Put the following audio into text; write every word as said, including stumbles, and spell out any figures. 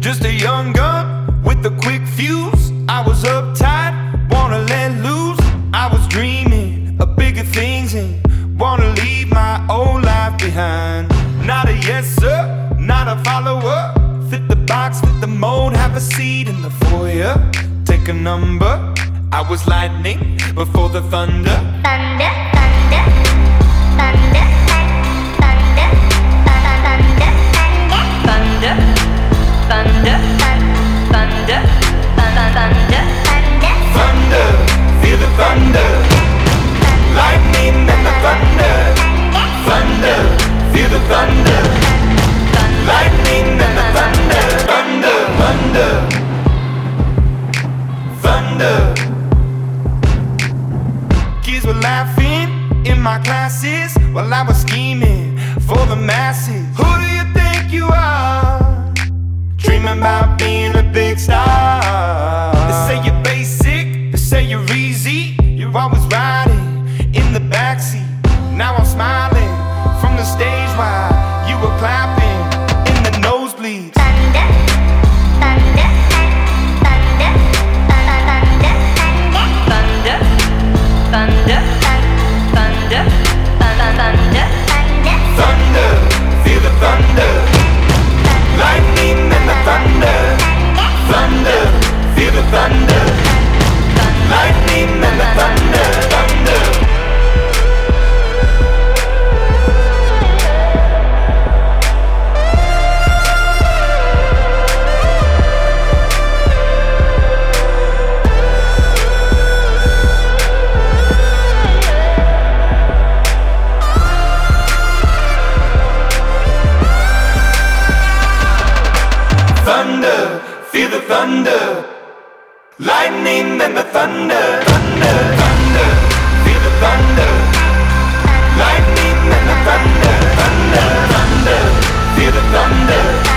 Just a young gun with a quick fuse. I was uptight, wanna let loose. I was dreaming of bigger things and wanna leave my old life behind. Not a yes sir, not a follower. Fit the box, fit the mold, have a seat in the foyer. Take a number. I was lightning before the thunder. Thunder, thunder, thunder, thunder, thunder, thunder, thunder, thunder, thunder, thunder, thunder, feel the thunder, lightning and the thunder, thunder, feel the thunder, lightning and the thunder, thunder, thunder, thunder. Kids were laughing in my classes while I was scheming for the masses. Who do you think you are? Dreaming about being a big star. They say you're basic, they say you're easy. You're always riding in the backseat. Now I'm smiling from the stage while you were clapping in the nosebleeds. thunder, thunder, thunder, thunder, thunder, thunder, thunder, thunder, thunder, feel the thunder, lightning and the thunder, thunder, feel the thunder, lightning and the thunder, thunder. Thunder, feel the thunder, lightning and the thunder, thunder, thunder, feel the thunder, lightning and the thunder, thunder, thunder, feel the thunder.